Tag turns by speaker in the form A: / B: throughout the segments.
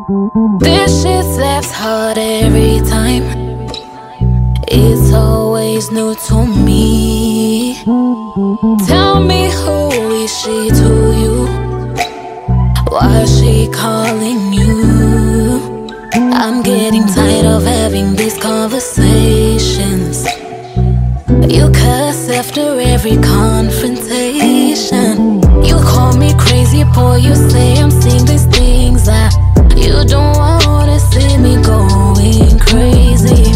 A: This shit slaps hard every time. It's always new to me. Tell me, who is she to you? Why is she calling you? I'm getting tired of having these conversations. You cuss after every confrontation. You call me crazy, boy, you say I'm seeing these things that you don't wanna see me going crazy.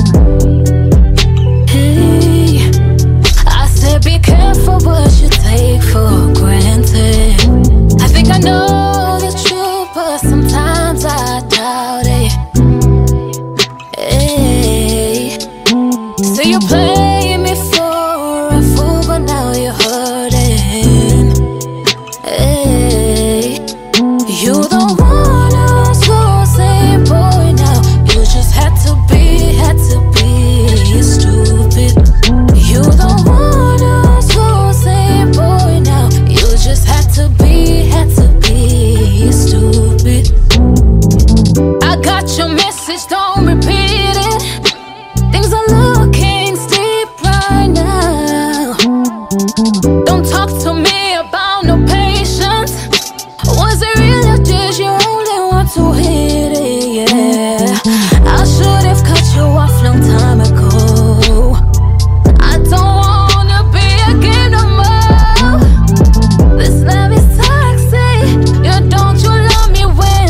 A: Hey, I said be careful what you take for granted. I think I know the truth, but sometimes I doubt it. Hey, so you play me for a fool, but now you're hurting. Hey, you don't wanna slow, same boy now. You just had to be stupid. You don't wanna slow, same boy now. You just had to be stupid. I got your message, don't repeat it. Things are looking steep right now. Don't talk to me about no patience. Was it real or did you only want to hit it? Yeah, I should have cut you off long time ago. I don't wanna be a game no more. This love is toxic. Don't you love me when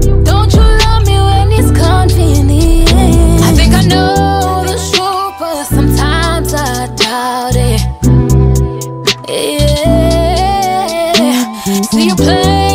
A: it's convenient? I think I know the truth, but sometimes I doubt it. Yeah, see you play